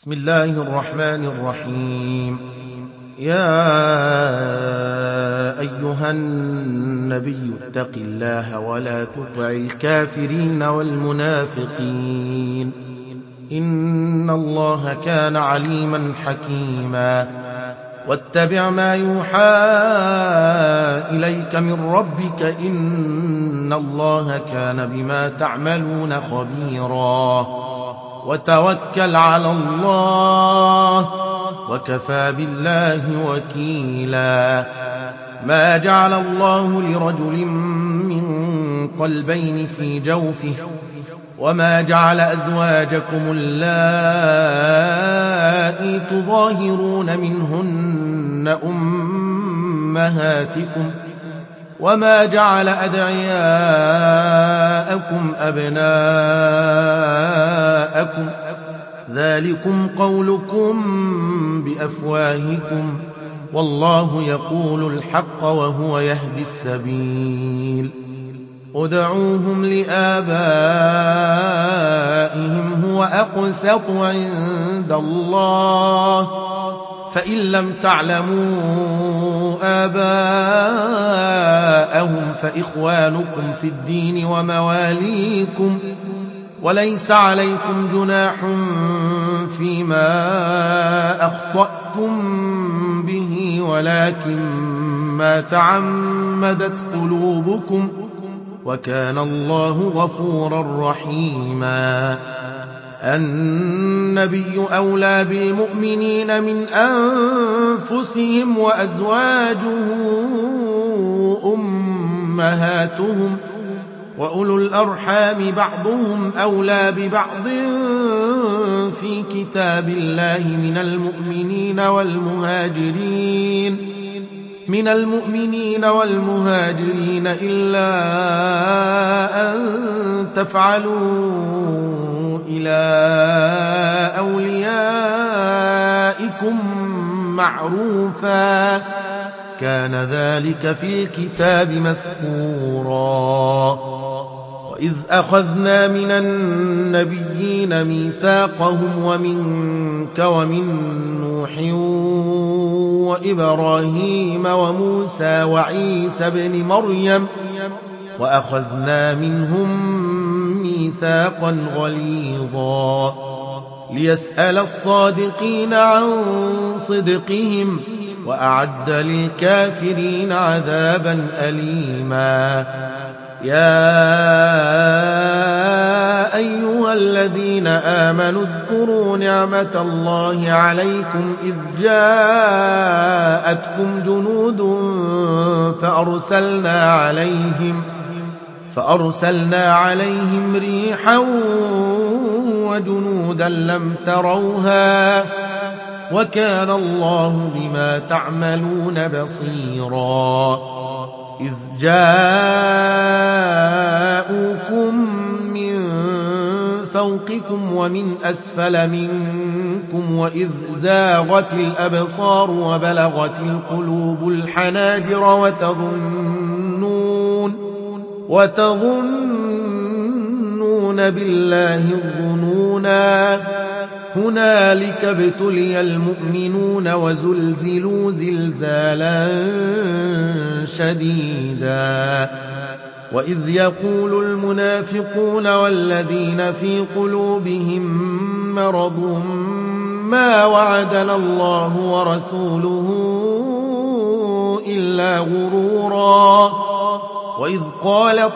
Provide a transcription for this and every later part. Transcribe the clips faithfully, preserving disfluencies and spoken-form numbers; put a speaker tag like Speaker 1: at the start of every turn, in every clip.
Speaker 1: بسم الله الرحمن الرحيم. يا أيها النبي اتق الله ولا تطع الكافرين والمنافقين إن الله كان عليما حكيما. واتبع ما يوحى إليك من ربك إن الله كان بما تعملون خبيرا. وتوكل على الله وكفى بالله وكيلا. ما جعل الله لرجل من قلبين في جوفه وما جعل أزواجكم اللائي تظاهرون منهن أمهاتكم وما جعل أدعياءكم أبناءكم ذلكم قولكم بأفواهكم والله يقول الحق وهو يهدي السبيل. ادعوهم لآبائهم هو أقسط عند الله فإن لم تعلموا آباءهم فإخوانكم في الدين ومواليكم وليس عليكم جناح فيما أخطأتم به ولكن ما تعمدت قلوبكم وكان الله غفورا رحيما. النبي أولى بالمؤمنين من أنفسهم وأزواجه أمهاتهم وأولو الأرحام بعضهم أولى ببعض في كتاب الله من المؤمنين والمهاجرين من المؤمنين والمهاجرين إلا أن تفعلوا إلى أوليائكم معروفا كان ذلك في الكتاب مسطورا. وإذ أخذنا من النبيين ميثاقهم ومنك ومن نوح وإبراهيم وموسى وعيسى بن مريم وأخذنا منهم ميثاقا غليظا ليسأل الصادقين عن صدقهم وأعد للكافرين عذابا أليما. يا أيها الذين آمنوا اذكروا نعمة الله عليكم إذ جاءتكم جنود فأرسلنا عليهم فأرسلنا عليهم ريحا وجنودا لم تروها وكان الله بما تعملون بصيرا. إذ جاءوكم من فوقكم ومن أسفل منكم وإذ زاغت الأبصار وبلغت القلوب الحناجر وتظنون وتظنون بالله الظنونا هنالك ابتلي المؤمنون وزلزلوا زلزالا شديدا. وإذ يقول المنافقون والذين في قلوبهم مرض ما وعدنا الله ورسوله إلا غرورا. وإذ قالت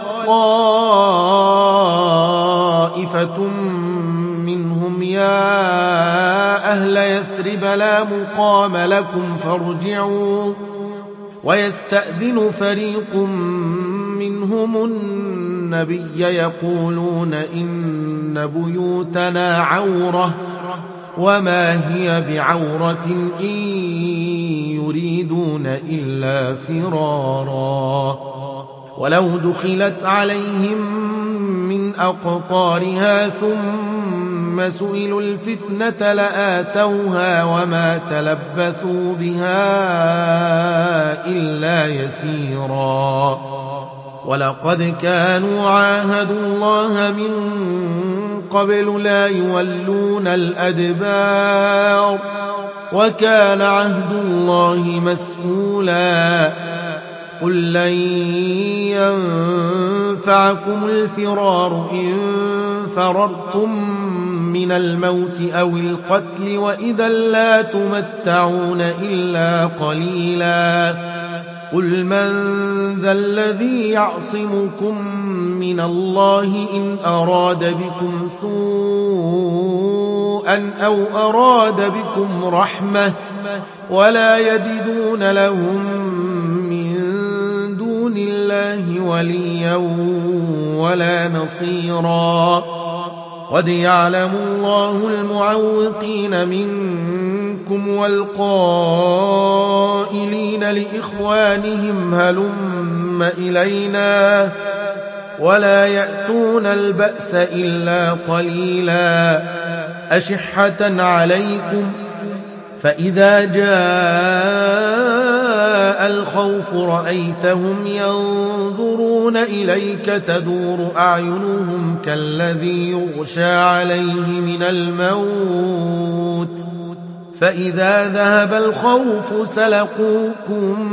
Speaker 1: طائفة منهم يا أهل يثرب لا مقام لكم فارجعوا ويستأذن فريق منهم النبي يقولون إن بيوتنا عورة وما هي بعورة إن يريدون إلا فرارا. ولو دخلت عليهم من أقطارها ثم سئلوا الفتنة لآتوها وما تلبثوا بها إلا يسيرا. ولقد كانوا عاهدوا الله من قبل لا يولون الأدبار وكان عهد الله مسؤولا قل لن ينفعكم الفرار إن فررتم من الموت أو القتل وإذا لا تمتعون إلا قليلا قل من ذا الذي يعصمكم من الله إن أراد بكم سوءا أو أراد بكم رحمة ولا يجدون لهم من دون الله وليا ولا نصيرا قد يعلم الله المعوقين منكم والقائلين لإخوانهم هلم إلينا ولا يأتون البأس إلا قليلا أشحة عليكم فإذا جاء الخوف رأيتهم ينظرون إليك تدور أعينهم كالذي يغشى عليه من الموت فإذا ذهب الخوف سلقوكم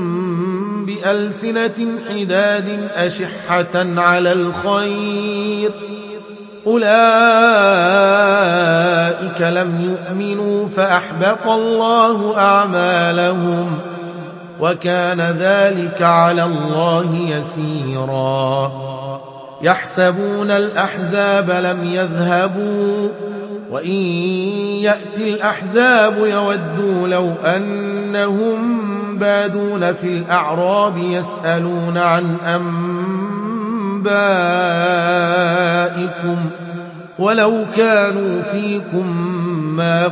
Speaker 1: بألسنة حداد أشحة على الخير أولئك لم يؤمنوا فأحبط الله أعمالهم وكان ذلك على الله يسيرا يحسبون الأحزاب لم يذهبوا وإن يأتي الأحزاب يودوا لو أنهم بادون في الأعراب يسألون عن أنبائكم ولو كانوا فيكم ما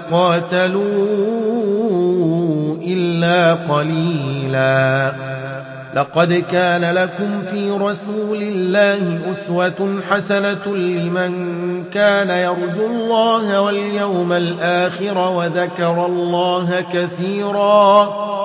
Speaker 1: قاتلوا إلا قليلا لقد كان لكم في رسول الله أسوة حسنة لمن كان يرجو الله واليوم الآخر وذكر الله كثيرا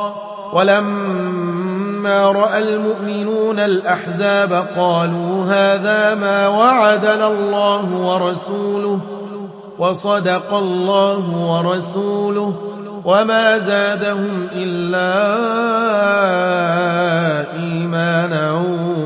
Speaker 1: ولما رأى المؤمنون الأحزاب قالوا هذا ما وعدنا الله ورسوله وصدق الله ورسوله وما زادهم إلا إيمانا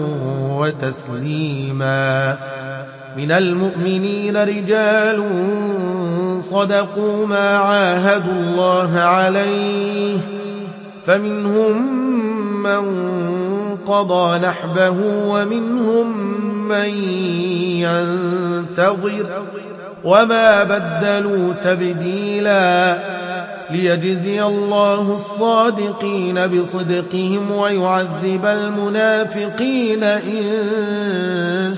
Speaker 1: وتسليما من المؤمنين رجال صدقوا ما عاهدوا الله عليه فمنهم من قضى نحبه ومنهم من ينتظر وما بدلوا تبديلا ليجزي الله الصادقين بصدقهم ويعذب المنافقين إن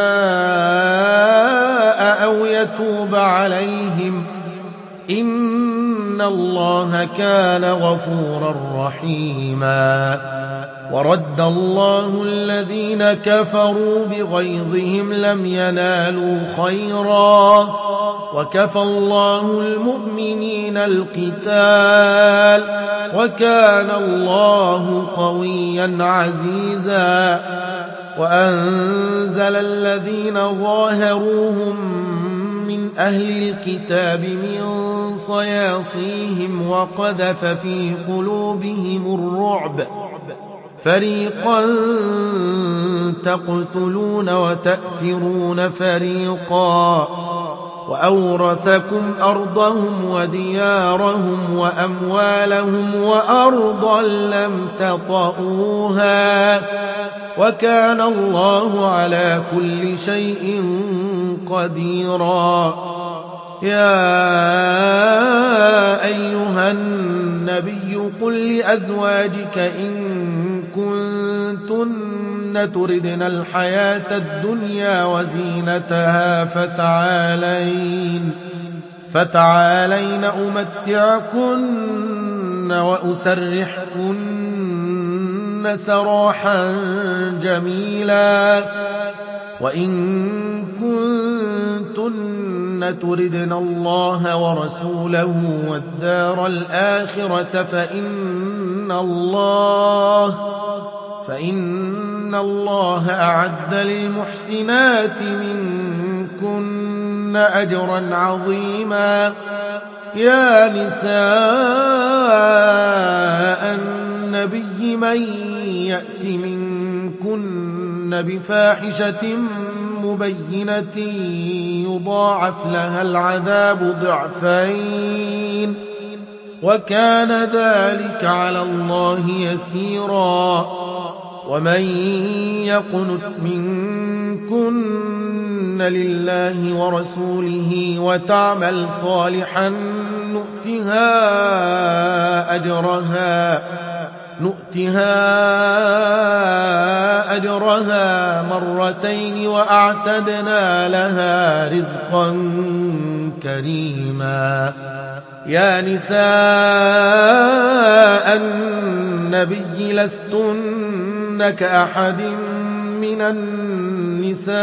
Speaker 1: شاء أو يتوب عليهم إن الله كان غفورا رحيما ورد الله الذين كفروا بغيظهم لم ينالوا خيرا وكفى الله المؤمنين القتال وكان الله قويا عزيزا وأنزل الذين ظاهروهم من أهل الكتاب من صياصيهم وقذف في قلوبهم الرعب فريقا تقتلون وتأسرون فريقا وأورثكم أرضهم وديارهم وأموالهم وأرضا لم تطئوها وكان الله على كل شيء قديرا يا أيها النبي قل لأزواجك إن كنتن تردن الحياة الدنيا وزينتها فتعالين فتعالين أمتعكن وأسرحكن سراحا جميلا وإن كنتن تردن الله ورسوله والدار الآخرة فإن الله فإن إن الله أعد للمحسنات منكن أجرا عظيما. يا نساء النبي من يأت منكن بفاحشة مبينة يضاعف لها العذاب ضعفين وكان ذلك على الله يسيرا. ومن يقنت منكن لله ورسوله وتعمل صالحا نؤتها أجرها نؤتها أجرها مرتين وأعتدنا لها رزقا كريما. يا نساء النبي لستن كأحد من النساء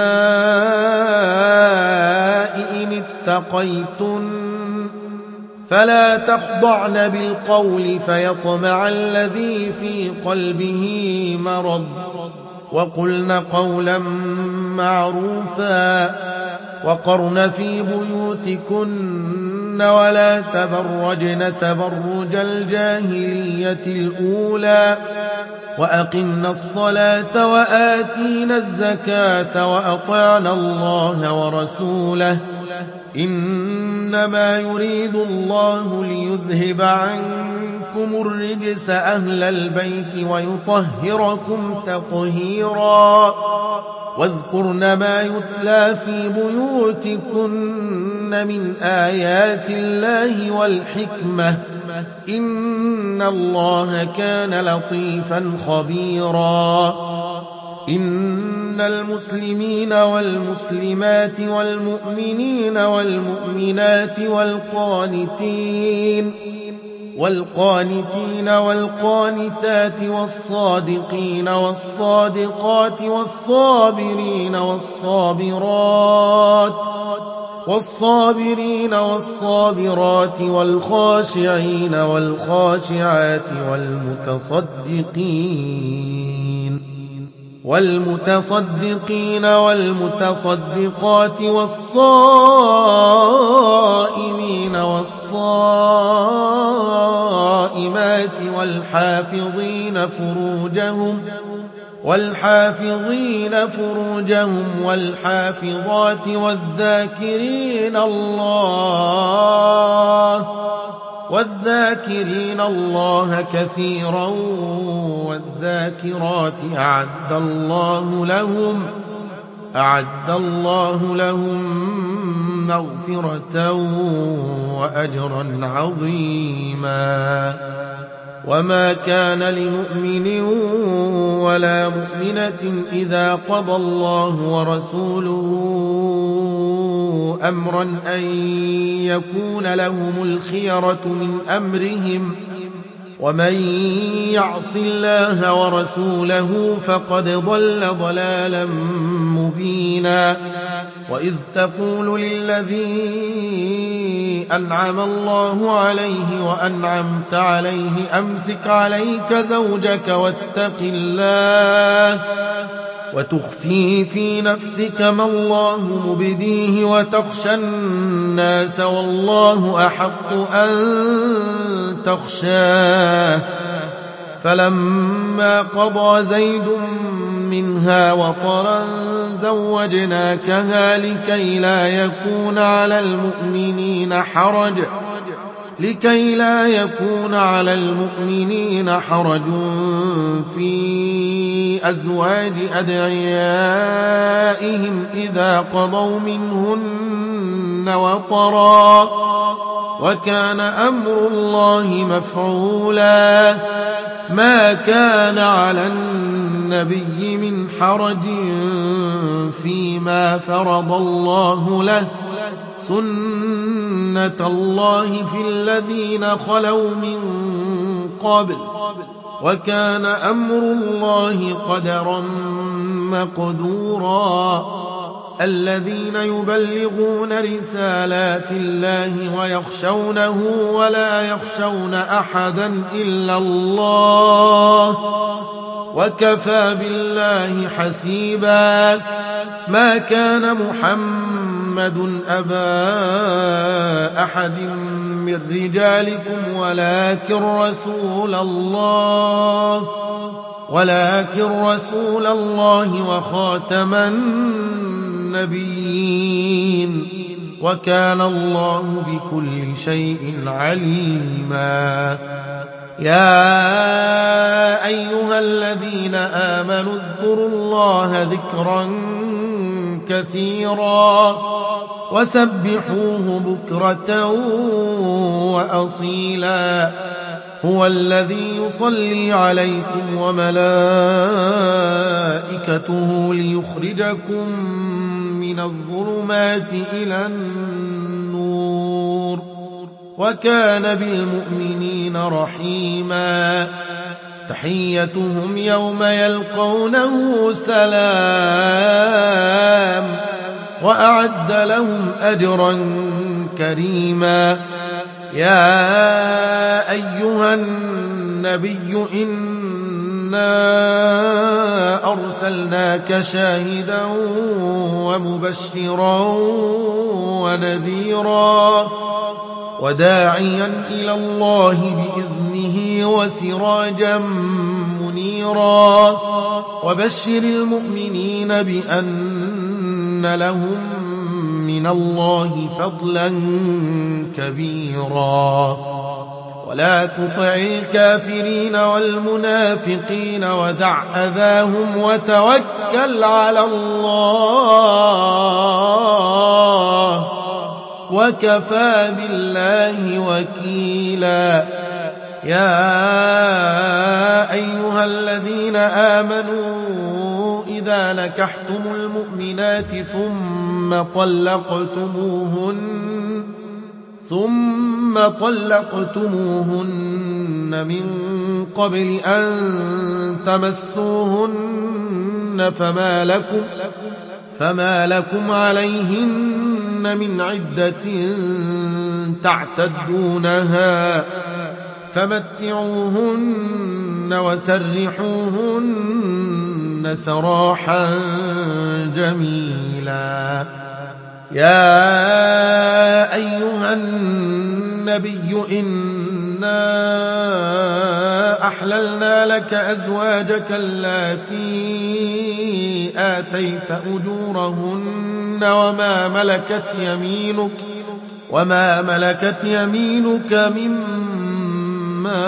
Speaker 1: إن اتقيتن فلا تخضعن بالقول فيطمع الذي في قلبه مرض وقلن قولا معروفا وقرن في بيوتكن ولا تبرجن تبرج الجاهلية الأولى وأقمن الصلاة وآتينا الزكاة وأطعنا الله ورسوله إنما يريد الله ليذهب عنكم الرجس أهل البيت ويطهركم تطهيرا. واذكرن ما يتلى في بيوتكن من آيات الله والحكمة إن الله كان لطيفا خبيرا. إن المسلمين والمسلمات والمؤمنين والمؤمنات والقانتين والقانتين والقانتات والصادقين والصادقات والصابرين والصابرات والصابرين والصابرات والخاشعين والخاشعات والمتصدقين والمتصدقين والمتصدقات والصائمين والصائمات والحافظين فروجهم والحافظين فروجهم والحافظات والذاكرين الله والذاكرين الله كثيرا والذاكرات أعد الله لهم أعد الله لهم مغفرة وأجرا عظيما. وما كان لمؤمن ولا مؤمنة إذا قضى الله ورسوله أمرا أن يكون لهم الخيرة من أمرهم ومن يعص الله ورسوله فقد ضل ضلالا مبينا. وإذ تقول للذي أنعم الله عليه وأنعمت عليه أمسك عليك زوجك واتق الله وتخفي في نفسك ما الله مبديه وتخشى الناس والله أحق أن تخشاه. فلما قضى زيد منها وطرا زوجناكها لكي لا يكون على المؤمنين حرج لكي لا يكون على المؤمنين حرج في أزواج أدعيائهم إذا قضوا منهن وطرا وكان أمر الله مفعولا. ما كان على النبي من حرج فيما فرض الله له سنة الله في الذين خلوا من قبل وكان أمر الله قدرا مقدورا. الذين يبلغون رسالات الله ويخشونه ولا يخشون أحدا إلا الله وكفى بالله حسيبا. ما كان محمد أبا أحد من رجالكم ولكن رسول الله ولكن رسول الله وخاتم النبيين، وكان الله بكل شيء عليما. يا أيها الذين آمنوا اذكروا الله ذكرا كثيرا وسبحوه بكرة وأصيلا. هو الذي يصلي عليكم وملائكته ليخرجكم من الظلمات إلى النور، وكان بالمؤمنين رحيما. تحيتهم يوم يلقونه سلام، وأعد لهم أجرا كريما. يا أيها النبي إنا أرسلناك شاهدا ومبشرا ونذيرا وداعيا إلى الله بإذنه وسراجا منيرا. وبشر المؤمنين بأن لهم من الله فضلا كبيرا. ولا تطع الكافرين والمنافقين ودع أذاهم وتوكل على الله، وكفى بالله وكيلا. يا أيها الذين آمنوا إذا نكحتم المؤمنات ثم طلقتموهن ثم طلقتموهن من قبل أن تمسوهن فما لكم فما لكم عليهن من عدة تعتدونها، فمتعوهن وسرحوهن سراحا جميلا. يا أيها النبي إنا أحللنا لك أزواجك اللاتي آتيت أجورهن وما ملكت يمينك وما ملكت يمينك مما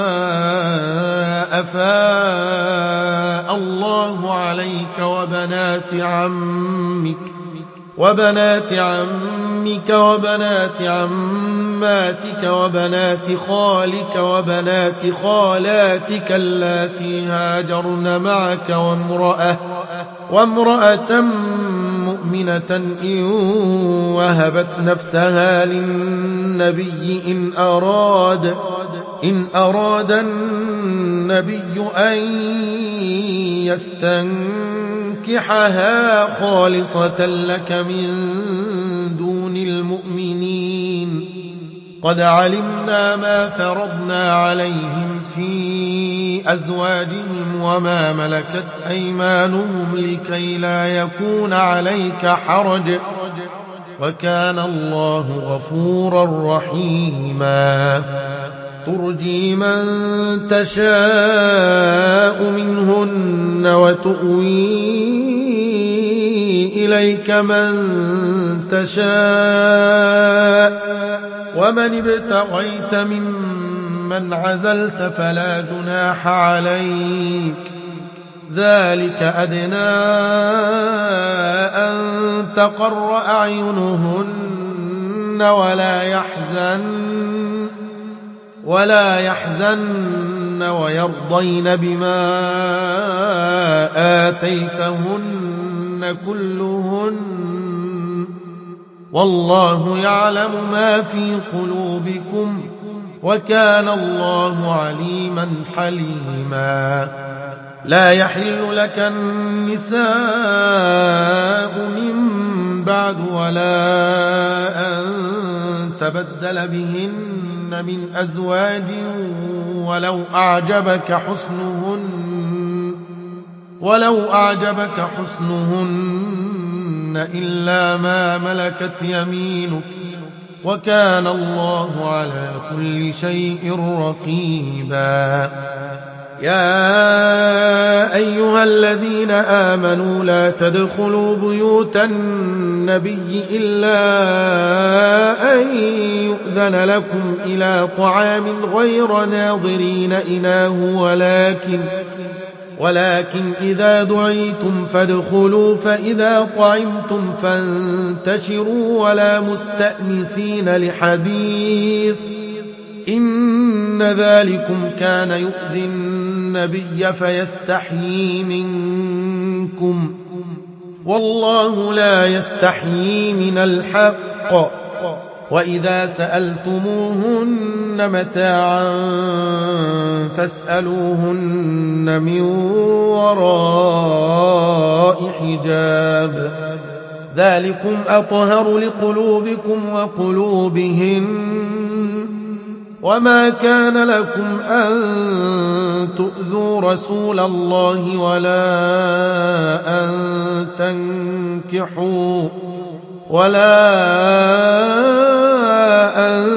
Speaker 1: أفاء الله عليك وبنات عمك وبنات عمك وبنات عماتك وبنات خالك وبنات خالاتك اللاتي هاجرن معك وامرأة وامرأة مؤمنة إن وهبت نفسها للنبي إن أراد إن أراد النبي أن يستنكحها خالصة لك من دون المؤمنين. قد علمنا ما فرضنا عليهم في أزواجهم وما ملكت أيمانهم لكي لا يكون عليك حرج، وكان الله غفورا رحيما. ترجي من تشاء منهن وتؤوي إليك من تشاء، ومن ابتغيت ممن عزلت فلا جناح عليك. ذلك أدنى أن تقر أعينهن ولا يحزن ولا يحزن ويرضين بما آتيتهن كلهن، والله يعلم ما في قلوبكم وكان الله عليما حليما. لا يحل لك النساء من بعد ولا أن تبدل بهن من أزواج ولو أعجبك حسنهن ولو أعجبك حسنهن إلا ما ملكت يمينك وكان الله على كل شيء رقيبا. يا أيها الذين آمنوا لا تدخلوا بيوت النبي إلا أن يؤذن لكم إلى طعام غير ناظرين إناه ولكن ولكن إذا دعيتم فادخلوا فإذا طعمتم فانتشروا ولا مستأنسين لحديث إن ذلكم كان يؤذي النبي فيستحيي منكم والله لا يستحيي من الحق. وإذا سألتموهن متاعا فاسألوهن من وراء حجاب ذلكم أطهر لقلوبكم وقلوبهن. وما كان لكم أن تؤذوا رسول الله ولا أن تنكحوا ولا أن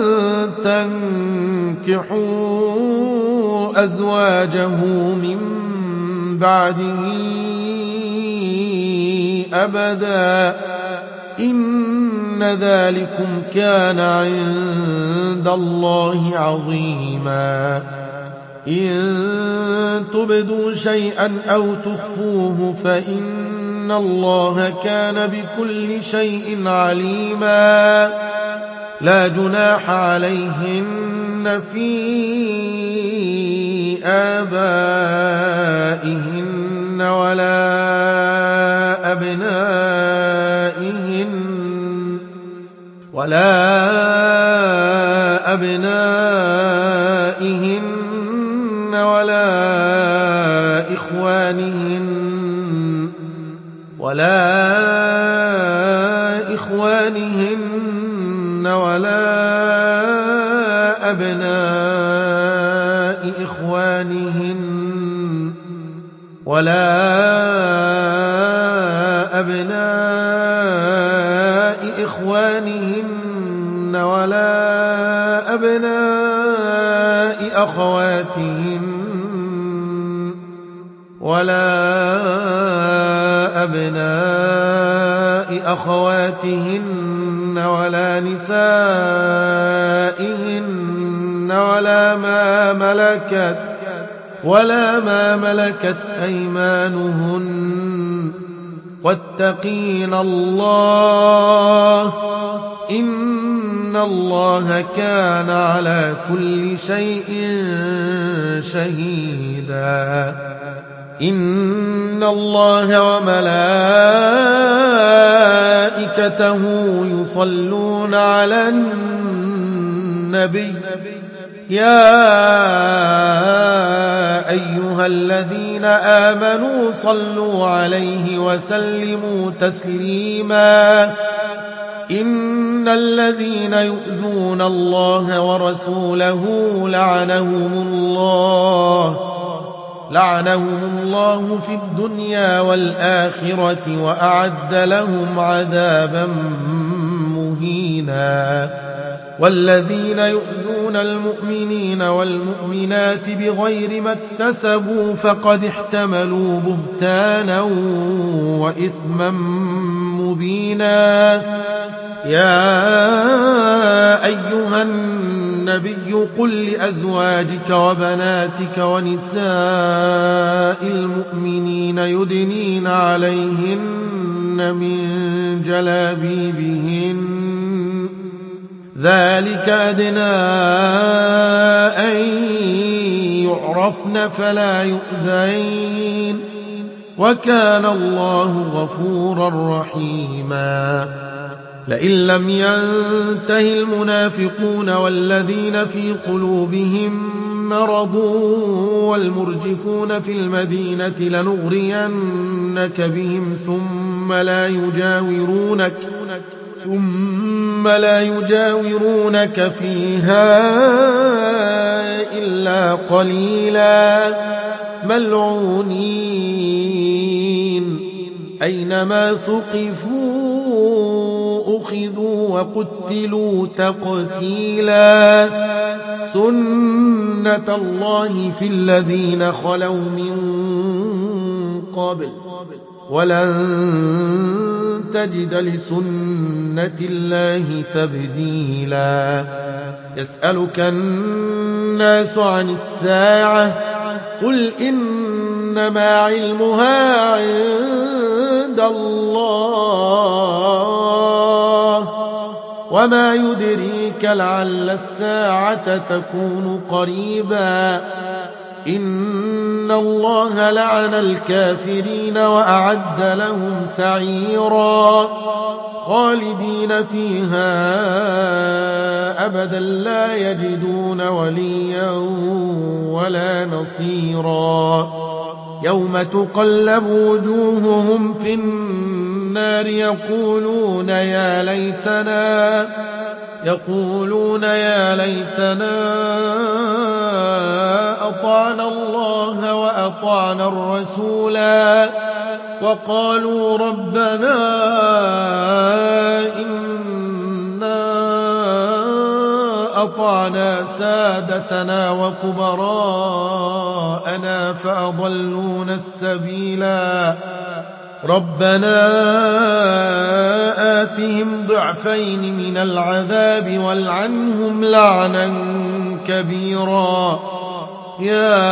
Speaker 1: تنكحوا أزواجه من بعده أبدا إن ذلكم كان عند الله عظيما. إن تبدوا شيئا أو تخفوه فإن الله كان بكل شيء عليما. لا جناح عليهن في آبائهن ولا أبنائهن ولا أبنائهن ولا إخوانهن ولا إخوانهن ولا أبناء إخوانهن ولا أبناء إخوانهن ولا أبناء أخواتهن ولا أبناء أخواتهن ولا نسائهن ولا ما ملكت ولا ما ملكت أيمانهن واتقين الله إن الله كان على كل شيء شهيدا. إن الله وملائكته يصلون على النبي يا أيها الذين آمنوا صلوا عليه وسلموا تسليما. إن الذين يؤذون الله ورسوله لعنهم الله لعنهم الله في الدنيا والآخرة وأعد لهم عذابا مهينا. والذين يؤذون المؤمنين والمؤمنات بغير ما اكتسبوا فقد احتملوا بهتانا وإثما مبينا. يا أيها النبي قل لأزواجك وبناتك ونساء المؤمنين يدنين عليهن من جلابيبهن ذلك أدنى أن يعرفن فلا يؤذين وكان الله غفورا رحيما. لئن لم ينته المنافقون والذين في قلوبهم مرض والمرجفون في المدينة لنغرينك بهم ثم لا يجاورونك ثم لا يجاورونك فيها إلا قليلا ملعونين أينما ثقفوا أخذوا وقتلوا تقتيلا سنة الله في الذين خلوا من قبل ولن تجد لسنة الله تبديلا يسألك الناس عن الساعة قل إنما علمها عند الله وما يدريك لعل الساعة تكون قريبا إن الله لعن الكافرين وأعد لهم سعيرا خالدين فيها أبدا لا يجدون وليا ولا نصيرا يوم تقلب وجوههم في النار يقولون يا ليتنا يقولون يا ليتنا أطعنا الله وأطعنا الرسولا وقالوا ربنا إنا أطعنا سادتنا وكبراءنا فأضلونا السبيلا ربنا آتهم ضعفين من العذاب والعنهم لعنا كبيرا يا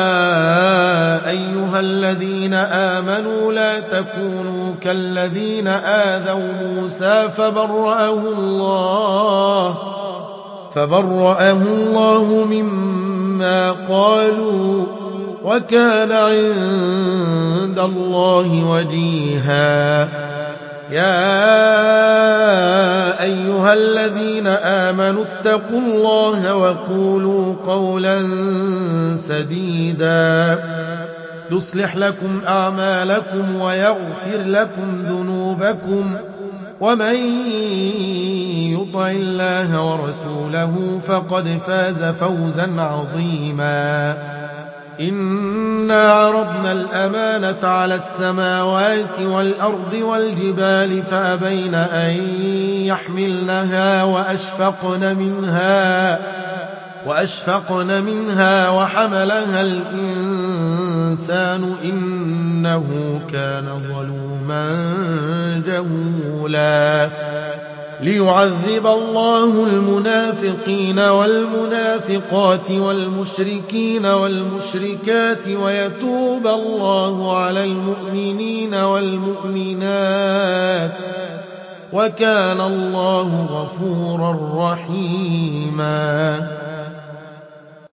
Speaker 1: أيها الذين آمنوا لا تكونوا كالذين آذوا موسى فبرأه الله فبرأه الله مما قالوا وكان عند الله وجيها يا أيها الذين آمنوا اتقوا الله وقولوا قولا سديدا يصلح لكم أعمالكم ويغفر لكم ذنوبكم ومن يطع الله ورسوله فقد فاز فوزا عظيما إنا عرضنا الأمانة على السماوات والأرض والجبال فأبين أن يحملنها وأشفقن منها وأشفقن منها وحملها الإنسان إنه كان ظلوما جهولا ليعذب الله المنافقين والمنافقات والمشركين والمشركات ويتوب الله على المؤمنين والمؤمنات وكان الله غفورا رحيما